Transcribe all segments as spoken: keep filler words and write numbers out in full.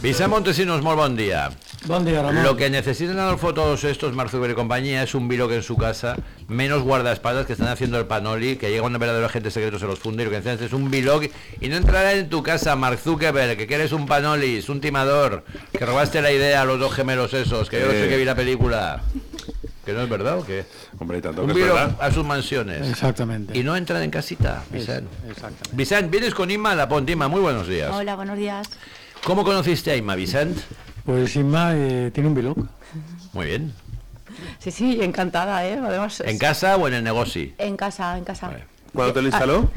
Vicent Montesinos, muy buen día. Buen día, Ramón. Lo que necesitan a los fotos estos, Mark Zuckerberg y compañía, es un vlog en su casa, menos guardaespaldas que están haciendo el panoli, que llega un verdadero agente secreto, se los funde y lo que necesitan es un vlog y no entrará en tu casa, Mark Zuckerberg, que eres un panolis, un timador, que robaste la idea a los dos gemelos esos, que yo no sé que vi la película. ¿Que no es verdad o qué? Hombre, y tanto un que es verdad. a sus mansiones. Exactamente. Y no entran en casita, Vicent. Exactamente. Vicent, vienes con Inma La Pont. Inma, muy buenos días. Hola, buenos días. ¿Cómo conociste a Inma, Vicent? Pues Inma eh, tiene un vlog. Muy bien. Sí, sí, encantada, ¿eh? Además, ¿En casa o en el negocio? En casa, en casa. Vale. ¿Cuándo te lo instaló?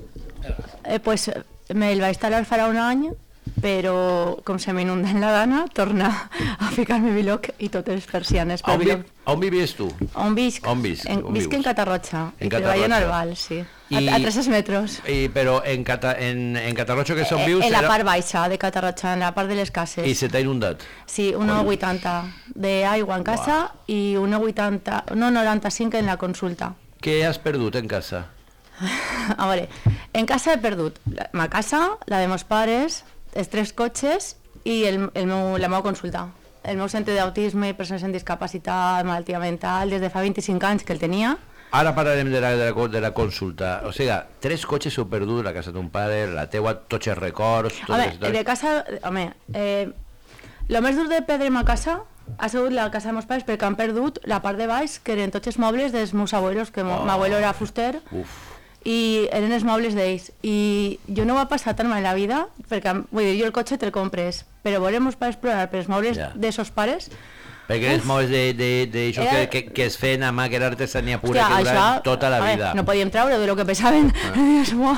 Eh, pues me el va instal·lar farà un any, però com se m'inunda en la dana, torna a ficar-me vlog i totes les persianes A per on, vi vlog. a on vivies tu? On visc? On visc? En, On visc vius? en Catarroja, En i treballo en Catarroja. el Val, sí. I- A, a tres metros. Y, pero en, Cata, en, en Catarrocho, que son Eh, vius, en la era- part baixa de Catarroja, en la part de les cases. y se te ha inundado. Sí, uno coma vuitanta d'aigua en casa i uno coma vuitanta, uno coma noranta-cinc en la consulta. ¿Qué has perdido en casa? A veure, en casa he perdut la, ma casa, la de meus pares, els tres cotxes i el, el meu, la meva consulta. El meu centre d'autisme i persones amb discapacitat, malaltia mental, des de fa vint-i-cinc anys que el tenia. Ara parlarem de la, de, la, co- de la consulta. O sigui, tres cotxes heu perdut, la casa d'un pare, la teua, tots els records... Tot Home, el... de casa, home, eh, el més dur de perdre ma casa ha sigut la casa de meus pares perquè han perdut la part de baix, que eren tots els mobles dels meus abuelos, que oh. m'abuelo era fuster, Uf. i eren els mobles d'ells. I jo no ho ha passat tan mal en la vida, perquè, vull dir, jo el cotxe te'l compres, però veure meus pares plorar per els mobles Ja. de sos pares... Perquè els mobles de, de, de això Era- que, que, que es feien a mà, que era artesania pura, Hòstia, que dura això, tota la a veure, vida. no podíem treure de lo que pesaven. Ah. Dios mío.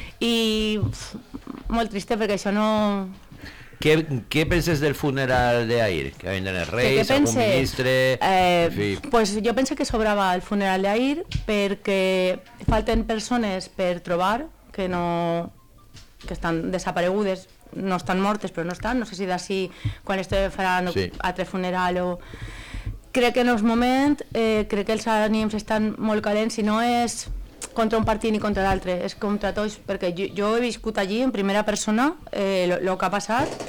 I uf, molt triste perquè això no... Què, què penses del funeral d'ahir? Que vindran els reis, què algun pense? ministre... Eh, en fi. pues jo penso que sobrava el funeral d'ahir perquè falten persones per trobar que no que estan desaparegudes, no estan mortes però no estan, no sé si d'ací quan esto faran Sí. altre funeral o... Crec que en el moment, eh, crec que els ànims estan molt calents i no és contra un partit ni contra l'altre, és contra tots, perquè jo, jo he viscut allí en primera persona eh, lo, lo que ha passat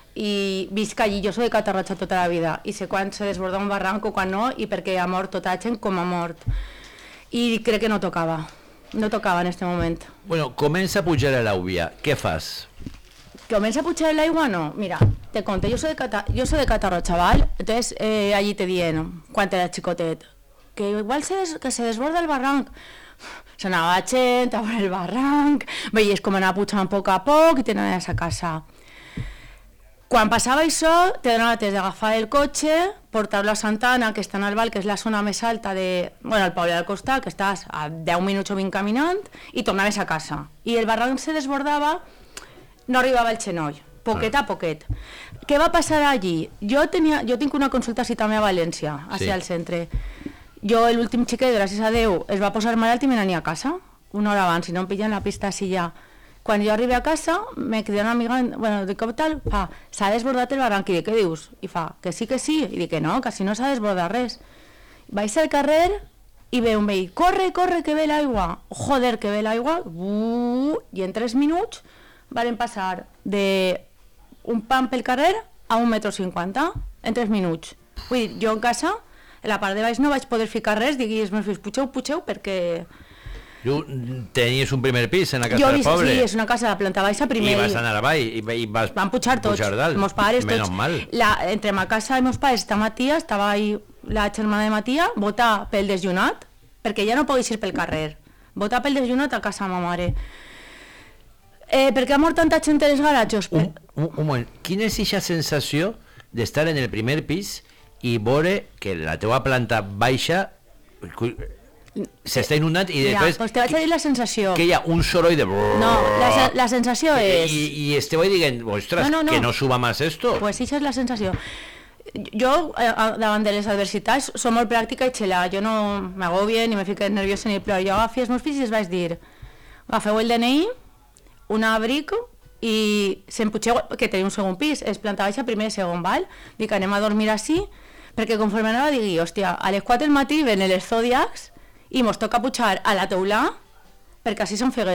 i visc allí, jo soy de Catarroja tota la vida i sé quan se desborda un barranc o quan no i perquè ha mort tota la gent com ha mort i crec que no tocava, no tocava en este moment. Bueno, comença a pujar a l'àuvia. Què fas? ¿Comienza a puchar el agua? No, mira, te conté, yo soy de, Cata, yo soy de Catarroja, ¿vale? Entonces eh, allí te dieron, cuando era chicotet, que igual se, des, que se desborda el barranc. Sonava gent a veure el barranc, veies com anava pujant a poc a poc i t'anaves a casa. Quan passava això, te donava temps d'agafar el cotxe, portar-lo a Santana, que està en el Val, que és la zona més alta de... Bueno, el poble del costat, que estàs a deu minuts o vint caminant, i tornaves a casa. I el barranc se desbordava, no arribava al xenoll, poquet a poquet. Què va passar allí? Jo, tenia, jo tinc una consulta així també a València, Sí. sí. al centre. Jo, l'últim xiquet, gràcies a Déu, es va posar malalt i me n'ania a casa, una hora abans, si no em pillen la pista així ja. Quan jo arribé a casa, me crida una amiga, bueno, dic, com tal? Fa, s'ha desbordat el barranc, i dic, què dius? I fa, que sí, que sí, i dic, que no, que si no s'ha desbordat res. Vaig al carrer i veu un veí, corre, corre, que ve l'aigua, joder, que ve l'aigua, uh, i en tres minuts varen passar de un pam pel carrer a un metro cinquanta, en tres minuts. Vull dir, jo en casa, en la part de baix no vaig poder ficar res, diguis, meus fills, pugeu, pugeu, perquè... Tu tenies un primer pis en la casa Jo del visc, poble. sí, és una casa de planta baixa, primer... I vas anar avall i, i vas Van pujar tots, pujar dalt. meus pares, Menos tots. mal. La, entre ma casa i meus pares està Matia, estava ahí la germana de Matia, votar pel desjunat, perquè ja no pogués ir pel carrer. Votar pel desjunat a casa de ma mare. Eh, per què ha mort tanta gent en els garatjos? Un, un, un moment, quina és aquesta sensació d'estar en el primer pis i veure que la teua planta baixa s'està inundant i Mira, després pues te vaig a dir la sensació. que hi ha un soroll de... No, la, se- la sensació és... I, i esteu ahí dient, ostres, No, no, no. que no suba más esto. Pues això és la sensació. Jo, eh, davant de les adversitats, som molt pràctica i xelà. Jo no m'agobie, ni me fique nerviosa ni plor. Jo agafi els meus fills i els vaig dir, agafeu el D N I, un abric i se'n pugeu, que tenia un segon pis, és planta baixa, primer i segon, val? Dic, anem a dormir així, perquè conforme anava digui, hòstia, a les quatre del matí ven els zodiacs i mos toca pujar a la teulà perquè així se'n feguem.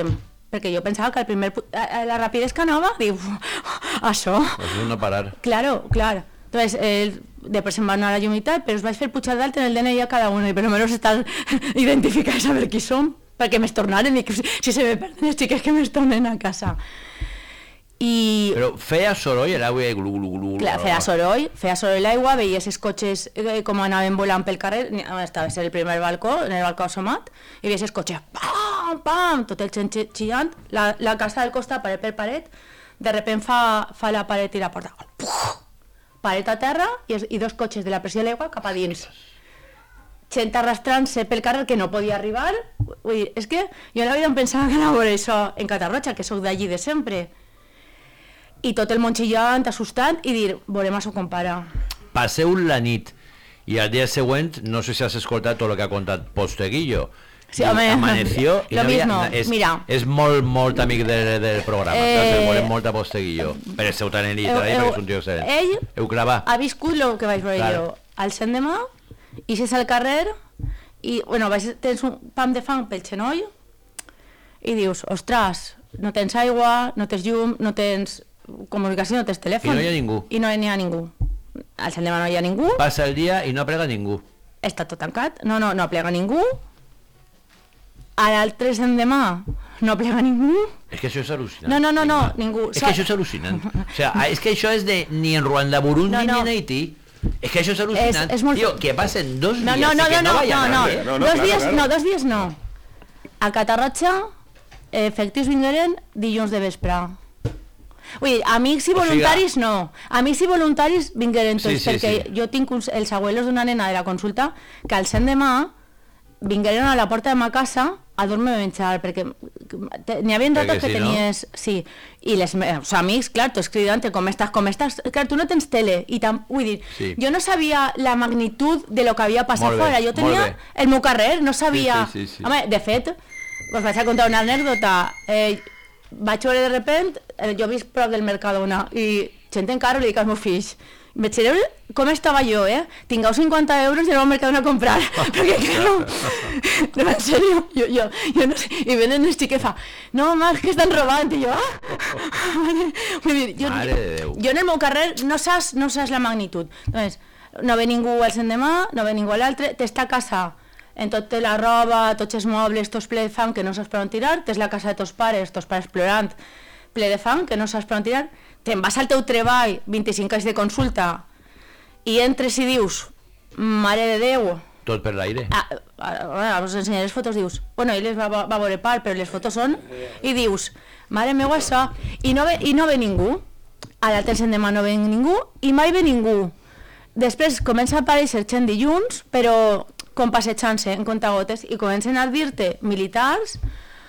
perquè jo pensava que el primer, la rapidez que anava, diu, això... Pues és no parar. Claro, clar. Entonces, eh, després em va anar a la llum i tal, però us vaig fer pujar d'alt en el D N I a cada una, i per almenys estar identificar i saber qui som, perquè m'es tornaren i que si se me perden les xiques que m'es tornen a casa. I... Però feia soroll l'aigua i glu, glu, glu, clar, feia soroll, feia soroll l'aigua, veies els cotxes eh, com anaven volant pel carrer, estava el primer balcó, en el balcó assomat, i veies els cotxes, pam, pam, tot el gent xillant, la, la casa del costat, paret per paret, de repent fa, fa la paret i la porta, puf, paret a terra i, i dos cotxes de la pressió de l'aigua cap a dins. Gent arrastrant-se pel carrer que no podia arribar, vull dir, és que jo en la vida em pensava que anava a veure això en Catarroja, que sóc d'allí de sempre. I tot el món xillant, assustant, i dir, veurem això com para. Passeu la nit, i al dia següent, no sé si has escoltat tot el que ha contat Posteguillo. Sí, home, amaneció, i lo no havia, mismo, és, mira. És molt, molt amic del, del programa, Eh, eh, volem molt a Posteguillo, per el seu talent literari, perquè és un tio excel·lent. Ell Heu clavat. ha viscut el que vaig veure Claro. jo. Al cent demà, ixes al carrer, i, bueno, vaig, tens un pam de fang pel xenoll, i dius, ostres, no tens aigua, no tens llum, no tens comunicació, no tens telèfon. I no hi ha ningú. I no hi ha ningú. Al cent demà no hi ha ningú, Passa el dia i no aplega ningú. està tot tancat, no, no, no aplega ningú. A l'altre cent demà no aplega ningú. És que això és al·lucinant. No, no, no, no, ningú. És que això és al·lucinant. O sea, és que això és de ni en Ruanda, Burundi, No, no. ni en Haití. És que això és al·lucinant. És- és molt- Tio, que passen dos No, dies no, no, i que no, no, no, vaya no, no, nadie. No, no, dos claro, dies, claro. no, dos dies no. A Catarroja, efectius vingueren dilluns de vespre. Vull dir, amics i O sigui- voluntaris no. Amics i voluntaris vingueren tots, Sí, sí, perquè sí. jo tinc uns, els abuelos d'una nena de la consulta que al cent demà vingueren a la porta de ma casa a dur-me a menjar, perquè te- n'hi havia Perquè ratos que si no- tenies... Sí, i les, els amics, clar, tots cridant com estàs, com estàs... Clar, tu no tens tele, i tam, vull dir, Sí. jo no sabia la magnitud de lo que havia passat Molt bé, fora, jo molt tenia bé. el meu carrer, no sabia... Sí, sí, sí, sí. Home, de fet, us vaig a contar una anècdota. Eh, vaig veure de repent, eh, jo visc prop del Mercadona, i gent encara li dic als meus fills, veig com estava jo, eh? Tingueu cinquanta euros i aneu al Mercadona a comprar. Perquè, claro, no, en sèrio, jo, jo, jo no sé, i venen els xics que fa, no, home, és que estan robant, i jo, ah, vull dir, jo, Mare de Déu. jo en el meu carrer no saps, no saps la magnitud. Doncs, no ve ningú al cent demà, no ve ningú a l'altre, t'està a casa, en tot té la roba, tots els mobles, tots ple de fang que no saps per on tirar, tens la casa de tos pares, tos pares plorant, ple de fang que no saps per on tirar, te'n vas al teu treball, vint-i-cinc anys de consulta, i entres i dius, mare de Déu, Tot per l'aire. ah, ah, us ensenyaré les fotos, dius, bueno, ell les va, va, va veure part, però les fotos són, i dius, mare meva això, i no ve, i no ve ningú, a l'altre cent demà no ve ningú, i mai ve ningú. Després comença a aparèixer gent dilluns, però com passejant-se en contagotes, i comencen a dir-te militars,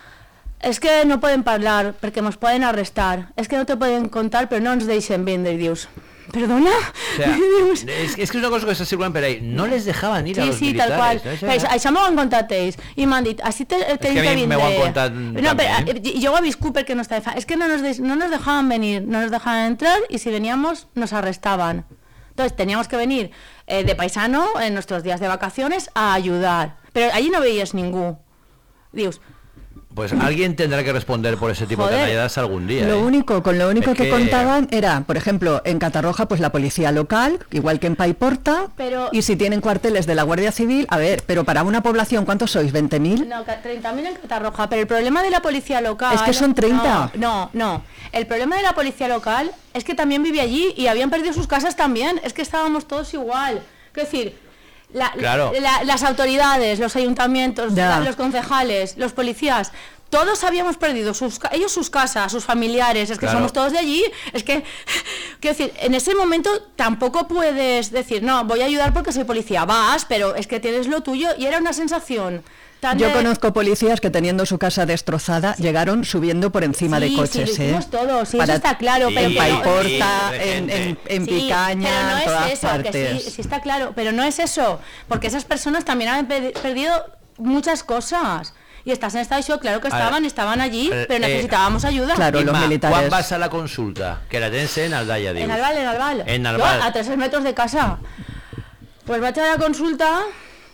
és que no podem parlar perquè ens poden arrestar, és que no te poden contar però no ens deixen vindre, i dius, perdona? O sea, Dius, es, es que es una cosa que está circulando por ahí. No les dejaban ir a sí, los sí, militares. tal qual. ¿no? Eso Però era- això, això m'ho han contat ells i m'han dit, així te, te que a mi que m'ho han vindré. contat No, també, però, eh? eh, jo ho he viscut perquè no estava... Es que no nos, de, no nos dejaban venir, no nos dejaban entrar y si veníamos nos arrestaban. Entonces teníamos que venir eh, de paisano en nuestros días de vacaciones a ayudar. Pero allí no veías ningún. Dios, Pues alguien tendrá que responder por ese tipo Joder. de canallas algún día. Lo ¿eh? único, con lo único Es que, que- contaban era, por ejemplo, en Catarroja, pues la policía local, igual que en Paiporta, Pero- y si tienen cuarteles de la Guardia Civil, a ver, pero para una población, ¿cuántos sois? ¿veinte mil? no, ca- treinta mil en Catarroja, pero el problema de la policía local... Es que son treinta. No, no, no. El problema de la policía local es que también vivía allí y habían perdido sus casas también. Es que estábamos todos igual. Es decir, la- Claro. la- las autoridades, los ayuntamientos, Ya. la- los concejales, los policías... Todos habíamos perdido sus, ca- ellos sus casas, sus familiares, es que Claro. somos todos de allí, es que, quiero decir, en ese momento tampoco puedes decir, no, voy a ayudar porque soy policía, vas, pero es que tienes lo tuyo, y era una sensación tan Yo de- conozco policías que teniendo su casa destrozada llegaron subiendo por encima Sí, de coches, sí, lo ¿eh? hicimos todos, sí, Para- eso está claro, Sí, pero en que no- Paiporta, sí, en, en, en Sí, Picaña, pero no en es todas eso, partes. que sí, sí está claro, pero no es eso, porque esas personas también han pe- perdido muchas cosas. Y estás en estado de shock, claro que A ver, estaban, estaban allí, eh, pero eh, necesitábamos ayuda. claro, los Inma, militares. ¿cuándo vas a la consulta? Que la tens en Aldaya, dius. En Albal, en Albal. En Yo Albal. a tres metros de casa. Pues vaig a la consulta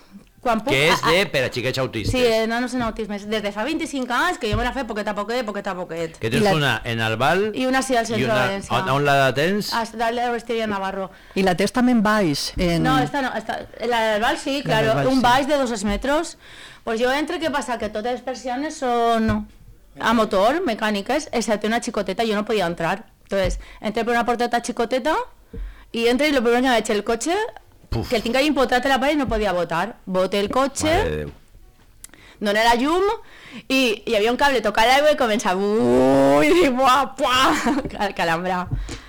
quan puc... Que és a- a- de per a xiquets autistes. Sí, de nanos en autisme. Des de fa vint-i-cinc anys que jo me la fe poquet a poquet, poquet a poquet. Que tens I la- una en el Val I una sí al i centre una... de València. On, on la tens? A la de Resteria Navarro. I la tens també en baix. En... No, esta no, esta, la del Val sí, La del claro, Val, un sí. baix de dos metros. Pues jo entre, què passa? Que totes les persianes són a motor, mecàniques, excepte una xicoteta, jo no podia entrar. Entonces, entré per una porteta xicoteta i entré i lo primero que veig el cotxe, Puf. que el tinc ahí impotrat a la paret i no podia votar. Boté el cotxe, Mare de Déu. doné la llum i hi havia un cable tocat l'aigua i començava uui, i dic, buah, buah, cal calambrar.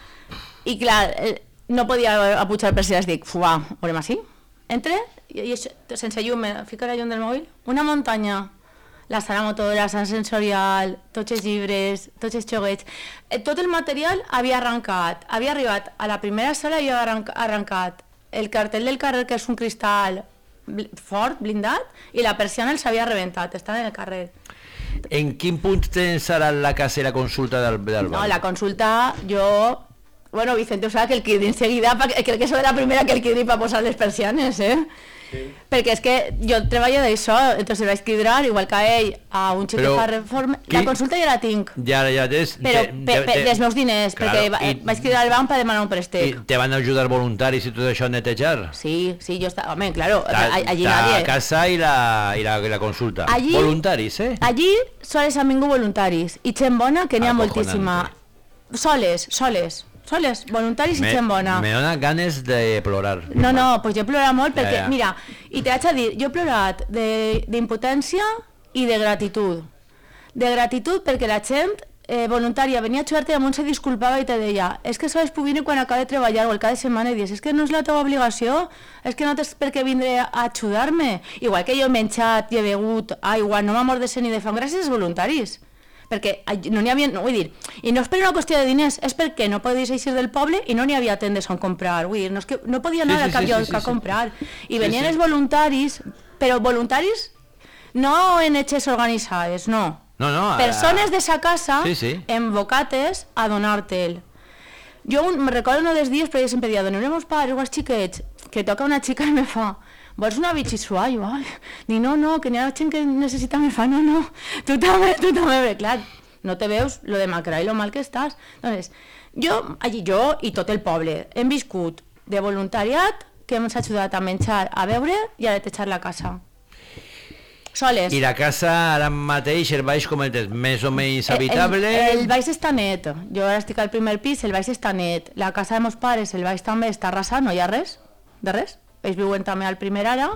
I clar, eh, no podia apujar persianes, dic, fuà, veurem així. Entré i, i això, sense llum, me fica la llum del mòbil, una muntanya, la sala motora, la sala sensorial, tots els llibres, tots els xoguets, eh, tot el material havia arrencat, havia arribat a la primera sala i havia arrenc arrencat el cartell del carrer, que és un cristal bl fort, blindat, i la persiana els havia rebentat, estan en el carrer. En quin punt tens ara la casa i la consulta del, del No, Val? la consulta, jo... Bueno, Vicente ho sap que el quidri enseguida, pa- crec que soy la primera que el quidri per posar les persianes, eh? Sí. Perquè és que jo treballo d'això, entonces vaig quidrar, igual que ell, a un xic que Però fa reforma... qui- La consulta ja la tinc, Ja, ja tens... però te- pe, te- pe, te- dels meus diners, Claro, perquè va, i- vaig quidrar al banc per demanar un I préstec. te van ajudar voluntaris i tot això a netejar? Sí, sí, yo estaba... Hombre, claro, Ta- a- allí ta nadie... casa i la, i la, i la consulta. Allí- Voluntaris, eh? Allí soles han vingut voluntaris, i gent bona, que n'hi ha Acojonante. moltíssima. Soles, soles, soles, voluntaris i gent bona. me dona ganes de plorar. No, no, pues jo he plorat molt perquè, Ja, ja. mira, i te vaig a dir, jo he plorat de- d'impotència i de gratitud. De gratitud perquè la gent eh, voluntària venia a ajudar-te i amunt se disculpava i te deia, és que sabes puc vindre quan acaba de treballar o el cada setmana i dius, és que no és la teva obligació, és que no tens per què vindre a ajudar-me. Igual que jo he menjat i he begut aigua, no m'ha mort de set ni de fam, gràcies als voluntaris. Perquè ai- no n'hi havia, no, vull dir, i no és per una qüestió de diners, és perquè no podies eixir del poble i no n'hi havia tendes on comprar, vull dir, no, és que no podia anar Sí, sí, a cap sí, lloc sí, sí, a sí. comprar, i Sí, venien sí. els voluntaris, però voluntaris no en etxes organitzades, no. No, no. a- Persones de sa casa Sí, sí. envocates a donar-te'l. Jo un, me recordo uno dels dies, però jo sempre dia, donem els pares o els xiquets, que toca una xica i me fa, vols una bitxisua? I jo, ai, dic, no, no, que n'hi ha gent que necessita, me fa, no, no, tu també, tu també, bé, clar, no te veus lo de macra i lo mal que estàs. Entonces, jo, allí jo i tot el poble hem viscut de voluntariat que hem ajudat a menjar, a beure i a netejar la casa. Soles. I la casa ara mateix, el baix com el tens, més o menys habitable? El, el baix està net. Jo ara estic al primer pis, el baix està net. La casa de meus pares, el baix també està arrasat, no hi ha res, de res. Ells viuen també al primer ara.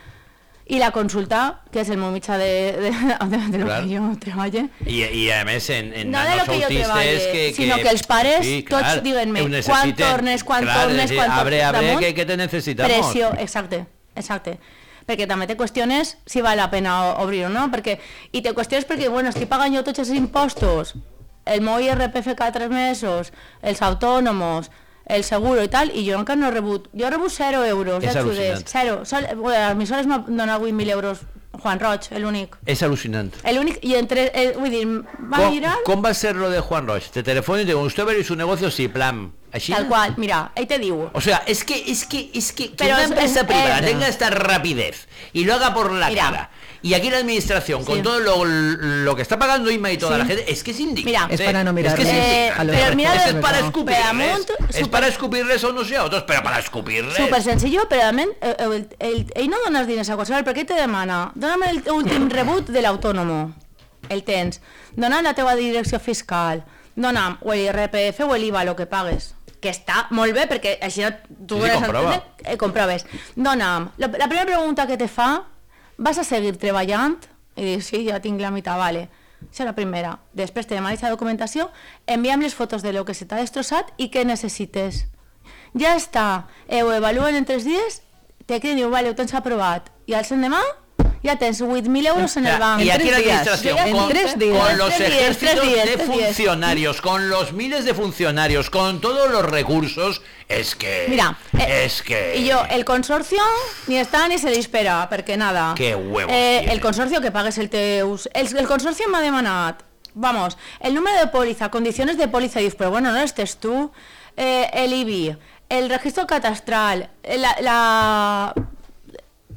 I la consulta, que és el meu mitjà de, de, de, de lo Clar. que jo treballe. I, i a més en, en No de lo nanos que jo autistes treballe, que, que... sinó que els pares tots clar, diguen-me ho quan necessiten. tornes, quan Clar, tornes, decir, quan abre, tornes abre, damunt. que, que te necesitamos. Pressió, exacte, exacte. Perquè també te qüestiones si val la pena o- obrir o no, perquè, i te qüestiones perquè, bueno, estic pagant jo tots els impostos, el meu I R P F cada tres mesos, els autònomos, el seguro i tal, i jo encara no he rebut, jo he rebut zero euros És d'ajudes, al·lucinant. zero. Sol, bueno, a mi sols m'ha donat vuit mil euros Juan Roig, l'únic. És al·lucinant. L'únic, i entre, eh, vull dir, va Com, mirar... com va ser lo de Juan Roig? Te telefona y te digo, ¿usted ve su negocio? Sí, plan. ¿Així? Tal cual, mira, ahí te digo. O sea, es que, es que, es que, que Pero una es- empresa es- privada eh, tenga esta rapidez y lo haga por la Mira. cara. Y aquí la administración, con Sí. todo lo, lo que está pagando I M A y toda Sí. la gente, es que es indignante. Es para no Es que es mirarles indignante. a los pero mira, Eso es para pero escupirles. amunt, Es super- para escupirles a unos y a otros, pero para escupirles. Súper sencillo, però realment eh, el, el, ell no dona els diners a qualsevol, perquè ell te demana, dona'm el últim rebut de l'autònomo, el tens, dona'm la teva direcció fiscal, dona'm o el I R P F o l'I V A, el que pagues, que està molt bé, perquè així no tu Sí, sí, veuràs comprova. entendre, eh, comproves. Dona'm, la, la primera pregunta que te fa, vas a seguir treballant? I dius, sí, ja tinc la meitat, vale. Això és la primera. Després te demana aquesta documentació, envia'm les fotos de lo que se t'ha destrossat i què necessites. Ja està, eh, ho evaluen en tres dies, te criden i diu, vale, ho tens aprovat. I al l'endemà ja tens vuit mil euros en el banc. Y aquí la tres días. administración, En con, tres días. con los Tres días, ejércitos tres días, de tres días. funcionarios, con los miles de funcionarios, con todos los recursos, es que... Mira, eh, es que... y yo, el consorcio ni está ni se le espera, perquè nada. Qué huevos Eh, tiene. el consorcio que pagues el teus. El, el consorcio m'ha demanat, vamos, el número de póliza, condiciones de póliza, y dius, pero bueno, no estés tú, eh, el I B I, el registro catastral, la... la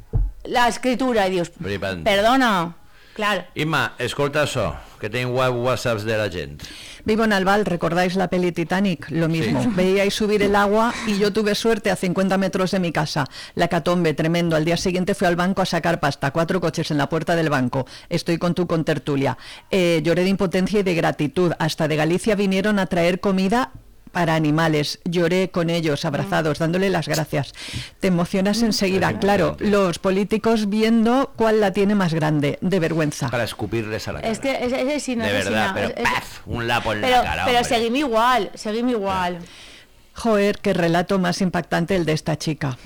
la escritura, i dius, Flipant. perdona, clar. Imma, escolta això, que tengo whatsapps de la gent. Vivo en Albal, ¿recordáis la peli Titanic? Lo mismo. Sí. Veíais subir el agua y yo tuve suerte a cincuenta metros de mi casa. La catombe, tremendo. Al día siguiente fui al banco a sacar pasta. Cuatro coches en la puerta del banco. Estoy con tu contertulia. Eh, lloré de impotencia y de gratitud. Hasta de Galicia vinieron a traer comida para animales. Lloré con ellos, abrazados, dándole las gracias. Te emocionas enseguida. Claro, los políticos viendo cuál la tiene más grande, de vergüenza. Para escupirles a la cara. És que és, és així, no de és així, verdad, no. pero és, és... paf, un lapo en Però, la cara, però hombre. seguim igual, seguim igual. Joder, qué relato más impactante el de esta chica.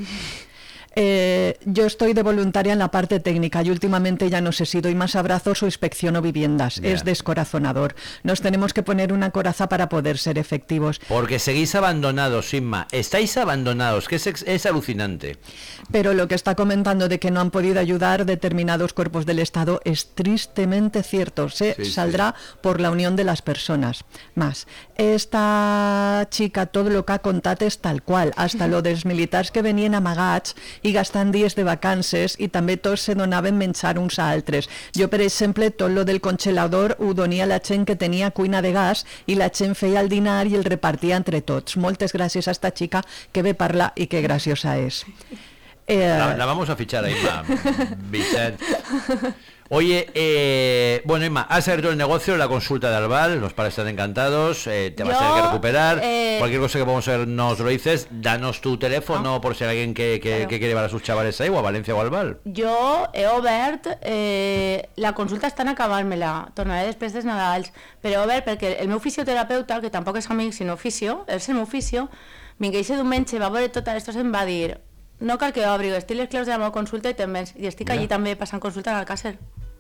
Eh, yo estoy de voluntaria en la parte técnica y últimamente ya no sé si doy más abrazos o inspecciono viviendas. Yeah. Es descorazonador. Nos tenemos que poner una coraza para poder ser efectivos. Porque seguís abandonados, Inma. Estáis abandonados, que es, ex- es alucinante. Pero lo que está comentando de que no han podido ayudar determinados cuerpos del Estado es tristemente cierto. Se Sí, sí. saldrá por la unión de las personas. Más, esta chica todo lo que ha contado es tal qual, hasta lo dels militars que venien amagats i gastant dies de vacances i també tots se donaven menjar uns a altres. Jo, per exemple, tot lo del congelador ho donia la gent que tenia cuina de gas i la gent feia el dinar i el repartia entre tots. Moltes gràcies a esta chica, que bé parla i que graciosa és. Eh, La, la vamos a fichar a Inma, Vicent. Oye, eh, bueno, Inma, has abierto el negocio, la consulta de Albal, los padres están encantados, eh, te vas a Yo, tener que recuperar. eh, Cualquier cosa que vamos a ver nos lo dices, danos tu teléfono Ah. por si hay alguien que, que, Claro. que quiere llevar a sus chavales ahí, o a Valencia o a Albal. Jo he obert, eh, la consulta està en acabar-me-la, tornaré després dels Nadals, però he obert perquè el meu fisioterapeuta, que tampoc és amic sinó fisio, és el meu fisio, vingueixe diumenge, va veure tot això i em va dir no cal que obri, estic les claus de la meva consulta i te'n vens, i estic Mira. allí també passant consulta en Alcàsser,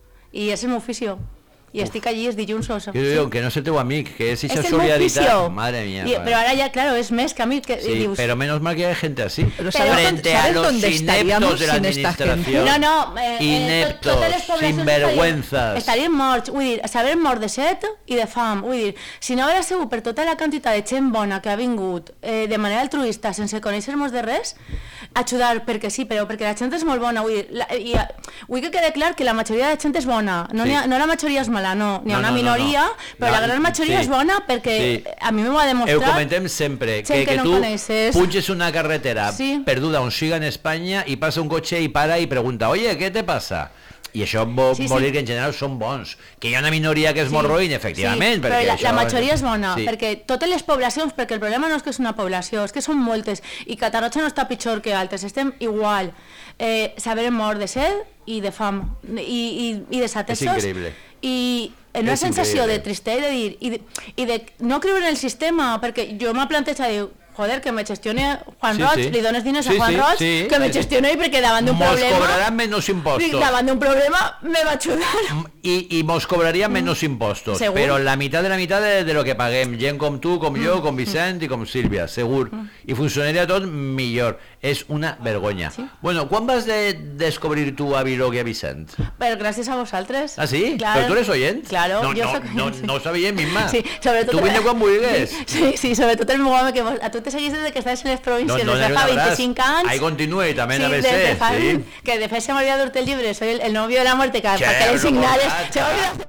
i és el meu fisio, i estic allí els dilluns o Yo digo que no sé tu amic, que es és esa el meu solidaridad. fisio. Madre mía. I, vale. però ara ja, claro, és més que a mi, que Sí, dius... pero menos mal que hay gente así. Pero ¿sabes Frente dónde- a sabes los dónde estaríamos ineptos de la sin esta administración. No, no, eh, eh, ineptos, tot- totes les poblacions sinvergüenzas. Estarien morts, vull dir, saber mort de set i de fam, vull dir, si no hagués sigut per tota la quantitat de gent bona que ha vingut eh, de manera altruista, sense conèixer-nos de res, ajudar, perquè sí, però perquè la gent és molt bona, vull dir, la, i, eh, vull que quede clar que la majoria de gent és bona, no, Sí. sí. ha, no la majoria és mala, no, n'hi ha No, una no, no, no. minoria, però La- la gran majoria sí. és bona perquè Sí. a mi m'ho ha Ho demostrat. comentem sempre, Gent que, que que no tú coneixes. punches una carretera Sí. perduda on siga en España y pasa un coche y para y pregunta, oye, ¿qué te pasa? I això vol, Sí, sí. vol dir que en general són bons. Que hi ha una minoria que és Sí, molt roïn, efectivament. sí, però perquè la, això, la majoria és bona, sí. perquè totes les poblacions, perquè el problema no és que és una població, és que són moltes, i Catarroja no està pitjor que altres, estem igual. Eh, saber mort de set i de fam, i, i, i desatesos. És increïble. I en una És sensació increïble. de tristesa, de dir, i de, i de no creure en el sistema, perquè jo m'ha plantejat, diu, joder, que me gestione Juan Sí, Roig, sí. li dones diners Sí, a Juan sí, Roig, sí. que me gestione perquè davant d'un Mos problema... cobraran menos impostos. Davant d'un problema me va ajudar. Y, y nos cobrarían menos impostos, Segur. pero la mitad de la mitad de, de lo que paguem, gent com tu, com jo, com Vicent i com Sílvia, segur. I funcionaria tot millor. És una vergonya. Sí. Bueno, quan vas de descobrir tu a Vilog i a Vicent? Però gràcies a vosaltres. ¿Ah, sí? Claro. ¿Pero tú eres oyent? Claro, no, yo no, soy- no, sí. no ho sabia misma. Sí, sobretot... Tu vine quan vulguis. Sí, sí, sobretot el meu home, que vos, a tu te seguís des de que estàs en les províncies, No, no, des de no, fa un abraç. vint-i-cinc anys. Ahí continúe y también a des veces, de fa- sí. Que de fet se m'havia d'urte el llibre, soy el, el novio de la muerte, que Che, para que le lo signales... borratxa. Se m'havia...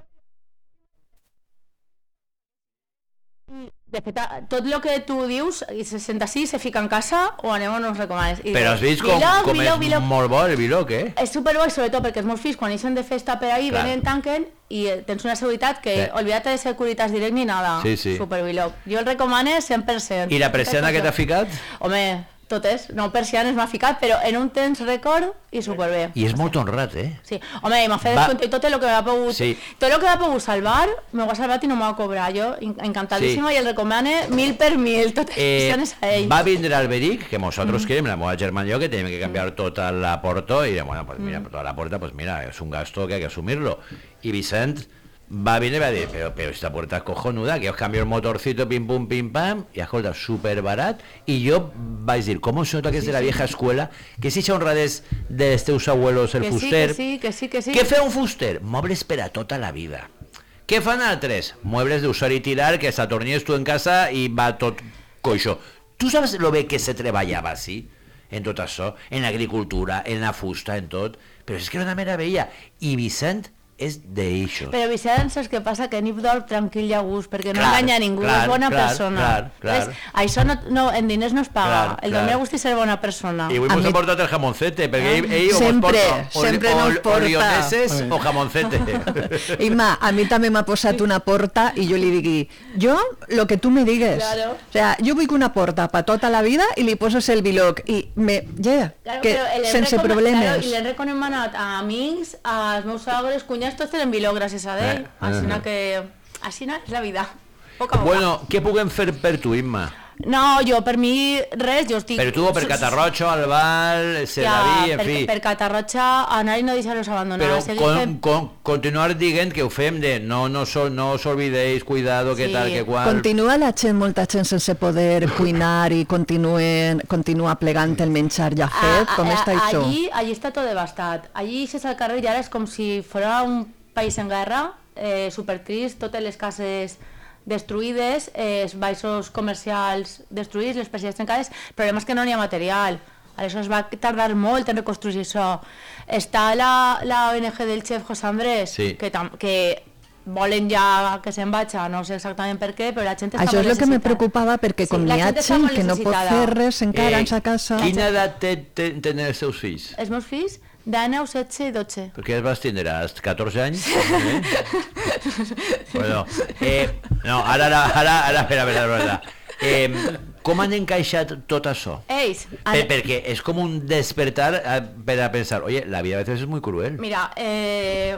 De fet, a- tot el que tu dius, i se sent així, se fica en casa o anem on ens recomanes. I Però dius, has vist com, Vilog, com Vilog, és Vilog. molt bo el Vilog, eh? És superbo, i sobretot perquè els meus fills, quan eixen de festa per ahí, Clar. venen, tanquen, i eh, tens una seguretat que, Sí. olvida't de Securitas Direct ni nada. Sí, sí. Supervilog. Jo el recomano cent per cent. I la persiana que t'ha ficat? Home, totes, no persianes m'ha ficat, però en un temps rècord i superbé. I és molt honrat, eh? Sí, home, i m'ha fet Va- descompte i tot el que m'ha pogut, Sí. tot el que m'ha pogut salvar, m'ho ha salvat i no m'ha cobrat. Jo, en- encantadíssima, Sí. i el recomane mil per mil, totes les Eh, persianes a ell. va vindre Alberic, que nosotros queremos, la meva germana y yo, que tenemos que cambiar toda la porta, y bueno, pues mira, toda la puerta, pues mira, es un gasto que hay que asumirlo. Y Vicent va venir y va a decir, pero, pero esta puerta es cojonuda, que os cambio el motorcito, pim pum, pim pam, y escolta, súper barat, y yo vais a decir, ¿cómo se nota que es de la vieja escuela? Que si se honradez de teus abuelos el que sí, fuster? que sí, que sí, que sí. Què fa un fuster? Mobles per a tota la vida. Què fan altres? Muebles de usar y tirar, que s'atornies tu en casa i va tot coixo. Tu saps lo bé que se treballava així? en tot això, en l'agricultura, en la fusta, en tot, però és que era una meravella. I Vicent és d'eixos. Però Vicent, saps què passa? Que Nip dorm tranquil i a gust, perquè no Clar, enganya ningú, clar, és bona clar, persona. clar, clar. Entonces, això no, no, en diners no es paga, Clar, el clar. dormir a gust i ser bona persona. I avui A mos mi- ha portat el jamoncete, perquè ell, ell Sempre, o mos porta o, sempre o, nos o porta. lioneses o jamoncete. Imma, a mi també m'ha posat una porta i jo li digui, jo, lo que tu me digues. Claro. O sea, jo vull una porta per tota la vida i li poses el biloc i me, yeah, Claro, que però el sense recom- problemes. Claro, I l'he recomanat a amics, als meus sogres, cunyats, tots tenen biló, gràcies a Déu. Eh, Així eh. que... Així és la vida. Poc a poc. Bueno, què puguem fer per tu, Imma? No, jo, per mi, res, jo estic... Per tu o per Catarrocho, Albal, Sedaví, en per, fi. per Catarroja, anar i no deixar-los abandonar. Però seguir con, fent- con, continuar dient que ho fem de no, no, sol, no us olvidéis, cuidado, que Sí. tal, que qual... Continua la gent, molta gent sense poder cuinar i continuen, continua plegant el menjar ja fet, A- com a- està això? Allí, allí està tot devastat. Allí eixes al carrer i ara és com si fora un país en guerra, eh, supertrist, totes les cases destruïdes, eh, els baixos comercials destruïts, les persianes trencades. El problema és que no n'hi ha material. Aleshores va tardar molt en reconstruir això. Està la, la O N G del xef José Andrés, Sí. que, tam, que volen ja que se'n vagi, no sé exactament per què, però la gent està Això molt és el que me necessitada. preocupava, perquè com la n'hi ha gent està gent molt que no pot necessitada. fer res encara en sa casa... Quina edat té, té, tenen els seus fills? Els meus fills, de nou, setze i dotze. Perquè els vas tindre als catorze anys? Eh? bueno, eh, no, ara, ara, ara, ara, espera, espera, espera. Eh, com han encaixat tot això? Ells, Per, perquè és com un despertar a, per a pensar, oye, la vida a veces es muy cruel. mira, eh,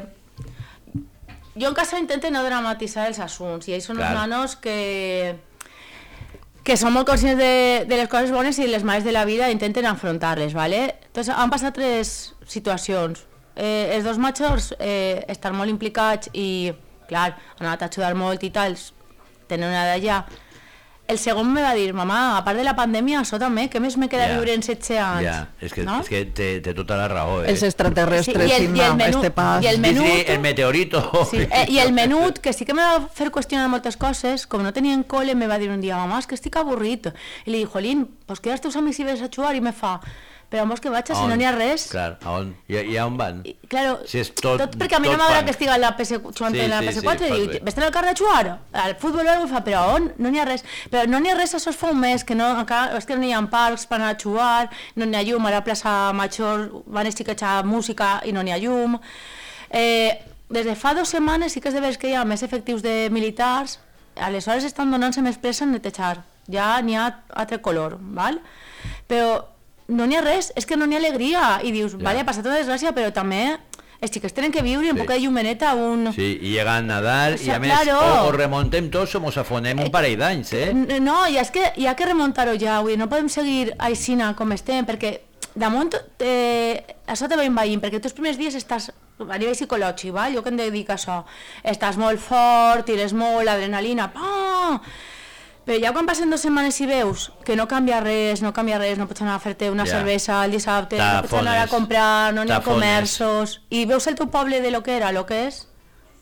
jo en casa intento no dramatitzar els assunts i ells són Clar. uns nanos que que són molt conscients de, de les coses bones i les males de la vida i intenten afrontar-les, ¿vale? Entonces, han passat tres situacions. Eh, els dos majors eh, estan molt implicats i, clar, han anat a ajudar molt i tal, tenen una edat ja. El segon me va dir, mamà, a part de la pandèmia, això també, què més me queda Ja. viure en setze anys? Ja, és que, no? és que té, té tota la raó, eh? Els extraterrestres, Sí, i el- i el Imma, menú- este pas... i el Sí, menú- sí, el meteorito. Sí, eh, i el menut, que sí que me va fer qüestionar moltes coses, com no tenia en cole, me va dir un dia, mamà, és que estic avorrit. I li dic, Jolín, pues queda els teus amics i ves a jugar, i me fa, però amb vos que vaig, si no n'hi ha res. Clar, a on? I, i a on van? I, claro, Si és tot- tot perquè a mi tot no m'agrada punk. que estigui a la P S, jugant Sí, en la sí, P S sí, quatre, fas i bé. dic, vés al carrer a jugar, al futbol, i fa, però a on? No n'hi ha res. Però no n'hi ha res, això es fa un mes, que no, encara, és que no hi ha parcs per anar a jugar, no n'hi ha llum, a la plaça Major van estiquejar música i no n'hi ha llum. Eh, des de fa dues setmanes sí que és de veres que hi ha més efectius de militars, aleshores estan donant-se més pressa en netejar, ja n'hi ha altre color, val? Però no n'hi ha res, és que no n'hi ha alegria, i dius, Ja. vale, ha passat una desgràcia, però també els xiquets tenen que viure un Sí. poc de llumeneta, un... Sí, i llega Nadal O i sea, a més claro. o, o remontem tots o mos afonem un parell d'anys, eh? N- No, i és que hi ha que remuntar-ho ja, vull dir, no podem seguir aixina com estem, perquè damunt eh, això te va envaint, perquè tu els primers dies estàs a nivell psicològic, val? Jo que em dedico a això, estàs molt fort, tires molt, adrenalina, pam! Però ja quan passen dues setmanes i veus que no canvia res, no canvia res, no pots anar a fer-te una Ja. cervesa el dissabte, no pots anar a T'afones. comprar, no n'hi ha T'afones. comerços, i veus el teu poble de lo que era, lo que és,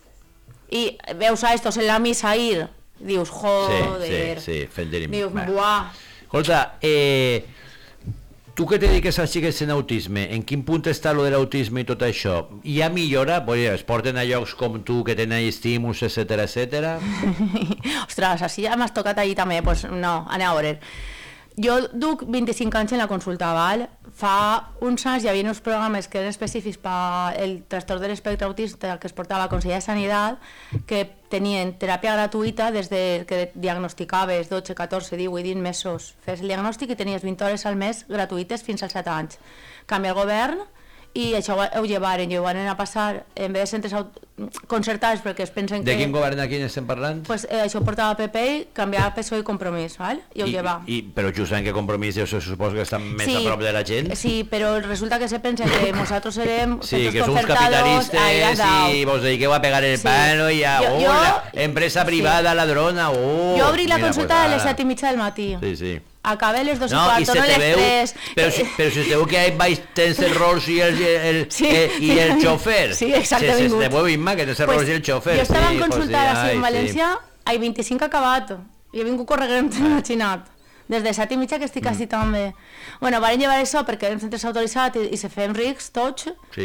i veus a estos en la missa ir, dius, joder, Sí, sí, sí, fent de dius, Va. buah, Escolta, eh, tu que te dediques als xiquets en autisme, en quin punt està lo de l'autisme i tot això? Hi ha millora? Vull dir, es porten a llocs com tu que tenen estímuls, etcètera, etcètera? ostres, així ja m'has tocat allí també, doncs no, anem a veure. Jo duc vint-i-cinc anys en la consulta, val? Fa uns anys hi havia uns programes que eren específics per el trastorn de l'espectre autista que es portava a la Conselleria de Sanitat, que tenien teràpia gratuïta des de que diagnosticaves dotze, catorze, divuit, vint mesos. Fes el diagnòstic i tenies vint hores al mes gratuïtes fins als set anys. Canvia el govern i això ho ho llevaren, i ho van a passar en vez de centres aut- concertats perquè es pensen De que... quin govern aquí estem parlant? Pues eh, això portava P P i canviava P S O E i Compromís, val? I ho I, lleva. i, però justament que Compromís jo suposo que estan més a prop de la gent? Sí, però resulta que se pensa que nosaltres serem Sí, centros que són uns concertados, ahí has capitalistes dado. i vos dediqueu a pegar el Sí. palo i a... Jo- oh, jo- la empresa privada, sí. ladrona, oh... Jo obri la mira, consulta pues, a les ara. set i mitja del matí. Sí, sí. Acabé a les dos No, i i quarto, se no te les veu, tres. però, si, però si te veu que ahí baix tens el Rolls i el, el, Sí. eh, i el xofer. Sí, exacte, Se, se vingut. te veu, Imma, que tens el Rolls i el xofer. Jo estava sí, en pues consulta sí, així ai, en València, ai, vint-i-cinc acabat, i he vingut corregent a la xinat. des de set i mitja que estic així mm. també. Bueno, van llevar això perquè érem centres autoritzats i, i se feien rics tots, sí.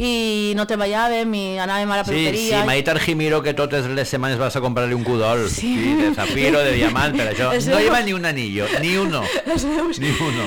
i no treballàvem i anàvem a la peluqueria. Sí, sí, m'ha dit Argimiro que totes les setmanes vas a comprar-li un cudol, sí. Sí, de zafiro, de diamant, per això no lleva ni un anillo, ni uno, ni uno.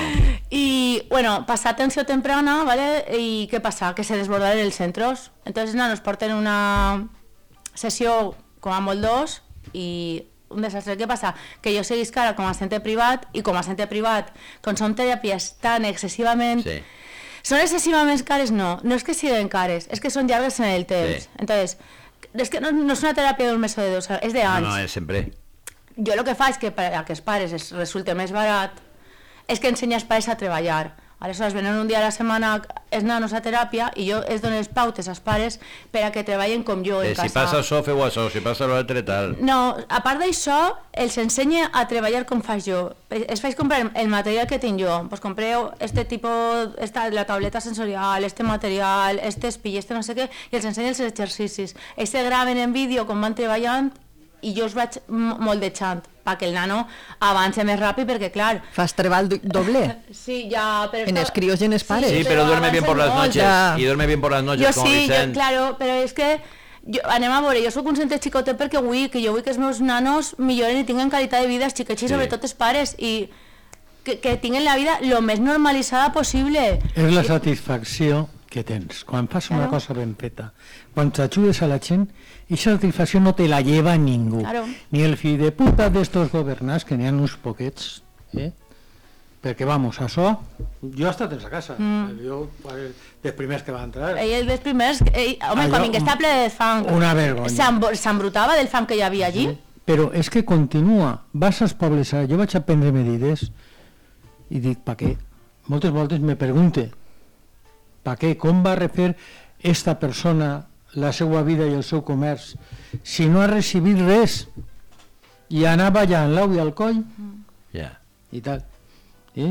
Y bueno, pasa atención temprana, ¿vale? ¿Y qué pasa? Que se desbordaron els centros. Entonces, nada, nos porten una sessió com a molt dos i un desastre. Què passa? Que jo seguís cara com a centre privat i com a centre privat, com són teràpies tan excessivament... Sí. Són excessivament cares? No, no és que siguin cares, és que són llargues en el temps. Sí. Entonces, és que no, no és una teràpia d'un mes o de dos, és d'anys. No, no, és sempre. Jo el que faig és que per a que els pares es resulta més barat és que ensenya els pares a treballar. Aleshores, venen un dia a la setmana els nanos a teràpia i jo els dono les pautes als pares per a que treballen com jo en eh, casa. Si passa això, feu això, si passa l'altre, tal. No, a part d'això, els ensenya a treballar com faig jo. Els faig comprar el material que tinc jo. Pues compreu este tipus, esta, la tableta sensorial, este material, este espill, este no sé què, i els ensenya els exercicis. Ells se graven en vídeo com van treballant i jo els vaig moldejant perquè el nano avance més ràpid, perquè clar... Fas treball doble. Sí, ja... Però en els crios i en els pares. Sí, però duerme bien por las noches. Ja. Y duerme bien por las noches, jo com sí, Vicent. Jo, claro, però és que... Jo, anem a veure, jo soc un centre xicotet perquè vull, que jo vull que els meus nanos milloren i tinguen qualitat de vida, els xiquets i sí. Sobretot els pares, i que, que tinguen la vida lo més normalitzada possible. És la satisfacció que tens quan fas una claro. Cosa ben feta, quan t'ajudes a la gent, i aquesta satisfacció no te la lleva ningú, claro. Ni el fill de puta d'estos governants, que n'hi ha uns poquets, eh? Perquè, vamos, això, jo he estat en sa casa, mm. jo, dels primers que va entrar. Ell, dels primers, ell, home, allò, quan vingués està ple de fang, una vergonya. S'embrutava del fang que hi havia allí. Sí. Però és que continua, vas als pobles, jo vaig a prendre medides, i dic, pa què? Moltes voltes me pregunte, pa què? Com va refer esta persona la seva vida i el seu comerç si no ha recibit res i anava allà en l'au i al coll yeah. I tal eh?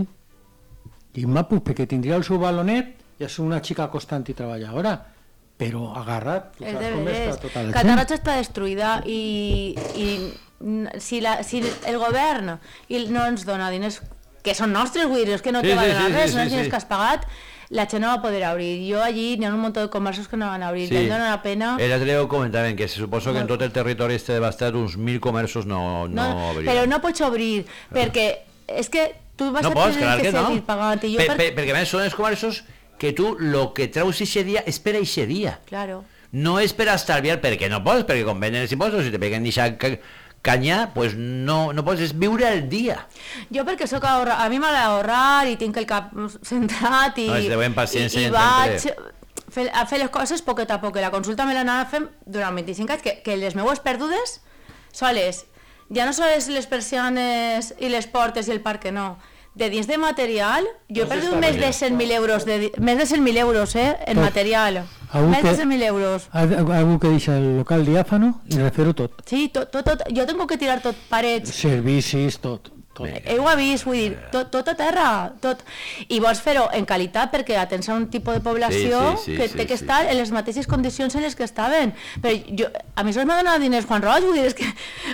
I mapus perquè tindria el seu balonet i és una xica constant i treballadora però agarrat, tu saps com està tota la gent. Catarroja està destruïda i, i si, la, si el govern no ens dona diners que són nostres, vull dir, és que no sí, te va donar sí, res, sí, no és sí, diners sí. Que has pagat, la gent no va poder obrir. Jo allí n'hi ha un munt de comerços que no van obrir, sí. Que em dona la pena. El altre dia ho comentaven, que se suposo que en tot el territori este devastat uns mil comerços no, no, no obririen. Però no pots obrir, perquè és que tu vas no a pots, tenir que, que no. seguir pagant. I jo per, per... per, perquè a més són els comerços que tu lo que treus ixe dia és per ixe dia. Claro. No és per estalviar, perquè no pots, perquè com venen els impostos, si te peguen ixa canya, pues no, no pots viure el dia. Jo perquè soc ahorra, a mi m'agrada ahorrar i tinc el cap centrat i, no, és de ben paciència, i, i vaig fer, a fer les coses poquet a poc. La consulta me l'anava fent durant vint-i-cinc anys, que, que les meues perdudes soles, ja no soles les persianes i les portes i el parc, no. De dins de material, jo he perdut més de cent mil euros, de, més de cent mil euros, eh, en tot. Material. Més de cent mil euros. Algú que deixa el local diàfano i refero tot. Sí, tot, tot, tot. Jo tengo que tirar tot, parets. Servicis, tot. tot. Heu vist, vull dir, tot, tot a terra, tot. I vols fer-ho en qualitat perquè atens a un tipus de població sí, sí, sí, que té sí, que estar sí. En les mateixes condicions en les que estaven. Però jo, a mi sols m'ha donat diners Juan Roig, vull dir, és que...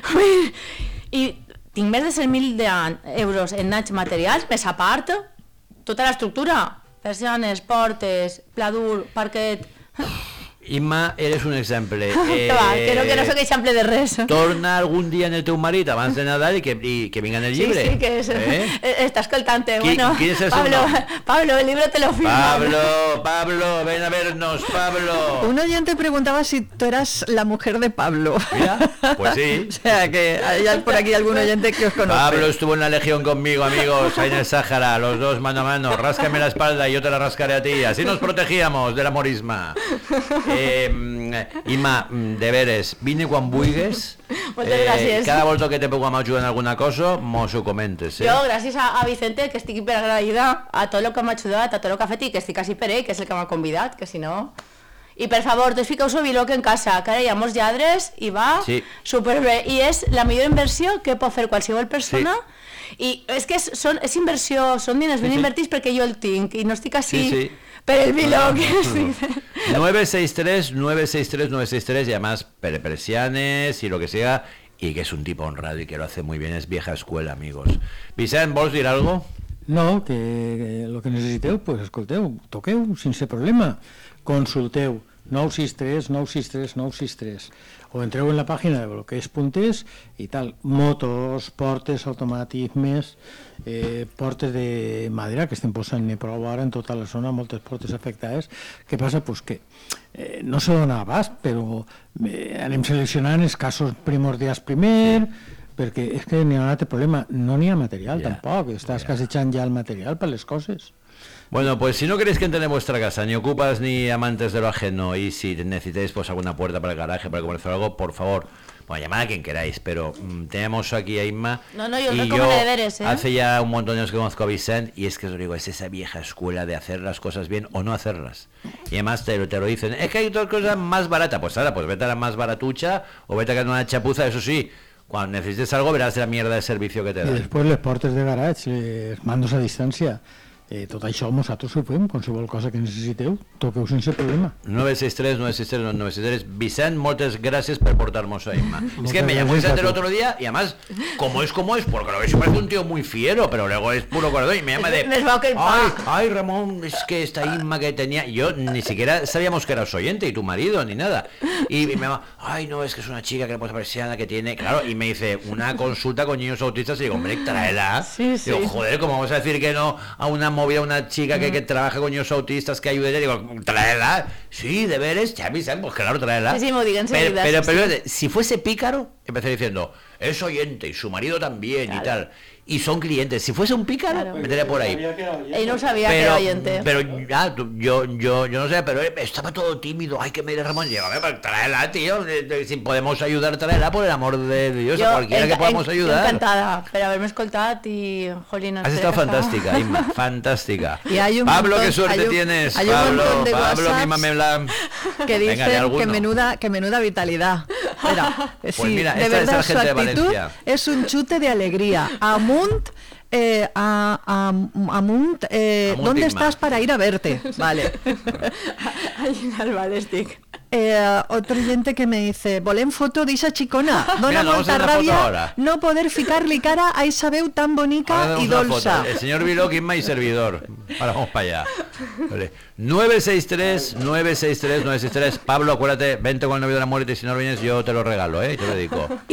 I tinc més de cent mil euros en anys materials, més a part, tota l'estructura, persianes, portes, pla dur, parquet... Imma, eres un exemple. Eh, Va, que no, que no soc exemple de res. Torna algun dia en el teu marit abans de Nadal i que, i que vinga en el llibre. Sí, sí, que és, eh? Està escoltant-te. Bueno, ¿Quién es el Pablo, Pablo, el libro te lo firmo. Pablo, Pablo, ven a vernos, Pablo. Un oyente preguntaba si tú eras la mujer de Pablo. Mira, pues sí. O sea, que hay por aquí algún oyente que os conoce. Pablo estuvo en la Legión conmigo, amigos, ahí en el Sáhara, los dos mano a mano. Ráscame la espalda y yo te la rascaré a ti. Así nos protegíamos de la morisma. Eh, Imma, de veres, vine quan vulguis. Moltes eh, gràcies. Cada volta que te puguem ajudar en alguna cosa, mos ho comentes. Eh? Jo, gràcies a, a Vicente, que estic hiper agraïda a tot el que m'ha ajudat, a tot el que ha fet i que estic quasi per ell, que és el que m'ha convidat, que si no... I per favor, tots fiqueu-vos biloc en casa, que ara hi ha molts lladres i va sí. Superbé. I és la millor inversió que pot fer qualsevol persona. Sí. I és que és, són, és inversió, són diners ben sí, sí. Invertits perquè jo el tinc i no estic així... Sí, sí. Per el bilog. nueve seis tres, nueve seis tres, nueve seis tres y además persianes y lo que sea. y que es un tipo honrado y que lo hace muy bien, es vieja escuela, amigos. Vicent, ¿vols dir algo? No, que, que el que necessiteu, pues, escolteu, toqueu sense problema, consulteu nou sis tres, nou sis tres, nou sis tres, o entreu en la pàgina de bloqueig punt es i tal, motos, portes automàtics més, eh, portes de madera que estem posant ne prou ara en tota la zona, moltes portes afectades. Què passa? Pues que eh, no se dona abast, però eh, anem seleccionant els casos primordials primer, perquè és que n'hi ha un altre problema, no n'hi ha material Yeah. tampoc, estàs Yeah. casejant ja el material per les coses. Bueno, pues si no queréis que entre en vuestra casa, ni ocupas ni amantes de lo ajeno, y si necesitáis pues alguna puerta para el garaje, para el comercio o algo, por favor, bueno, llamad a quien queráis, pero mm, tenemos aquí a Inma. No, no, yo y creo como deberes, ¿eh? hace ya un montón de años que conozco a Vicent, y es que os lo digo, es esa vieja escuela de hacer las cosas bien o no hacerlas. Y además te, lo- te lo dicen, es que hay otras cosas más baratas, pues ahora, pues vete a la más baratucha, o vete a una chapuza, eso sí, cuando necesites algo verás la mierda de servicio que te I dan. després les portes de garatge, els mandos a distància, eh, tot això nosaltres ho fem, qualsevol cosa que necessiteu, toqueu sense problema. nueve seis tres, nueve seis tres, nueve seis tres. Vicent, muchas gracias por portarnos a Inma. Es que me llamó gracias Vicente a el ti. otro día y además, como es como es, porque lo ves, parece un tío muy fiero, pero luego es puro corazón y me llama de... Les va que el pa. Ay, ay, Ramón, es que esta Inma que tenía... Yo ni siquiera sabíamos que eras oyente y tu marido, ni nada. Y me llama, ay, no, es que es una chica que le puede persiana, que tiene... Claro, y me dice, una consulta con niños autistas y digo, hombre, tráela. Sí, sí. Digo, joder, ¿cómo vamos a decir que no a una movida, a una chica que, que trabaja con niños autistas, que ayude? Digo, tráela. Sí, deberes, ya avisan, pues claro, tráela. Sí, sí, me diga Pero, enseguida, pero, sí, pero, sí. si fuese pícaro, empecé diciendo, es oyente y su marido también y tal. Y son clientes. Si fuese un pícaro, Claro. metería por ahí. Y no sabía que era oyente. pero ya, tú- yo, yo, yo no sé, pero eh, estaba todo tímido. Ay, que me dice Ramón, llévame, pues, tráela, tío. de- de- Si podemos ayudar, tráela, por el amor de Dios, a cualquiera que enca- podamos en- ayudar. encantada per haberme escoltat y jolín, Has estado fantástica, Inma, fantástica. Y hay un Pablo, montón- qué suerte hay un- tienes. hay un Pablo, montón de Pablo, WhatsApps mímame la... que Venga, dicen ¿de alguno? que menuda que menuda vitalidad. Mira, eh, sí, mira, de esta es la verdad su gente de actitud Valencia. es un chute de alegría. Amunt, eh, a, a- Amunt, eh, Amunt, ¿dónde Inma. estás para ir a verte? Vale. Allí al Balestic. Eh, otro oyente que me dice, volem foto d'eixa xicona, dona Mira, nos vamos a molta hacer una foto ràbia ahora. no poder ficar-li cara a esa veu tan Ahora bonica hacemos y una dolça. foto. El señor Viloc, Inma y servidor. Ahora vamos para allá. Vale. nueve seis tres, nueve seis tres, nueve seis tres. Pablo, acuérdate, vente con el novio de la muerte y si no vienes yo te lo regalo, ¿eh? Te lo dedico.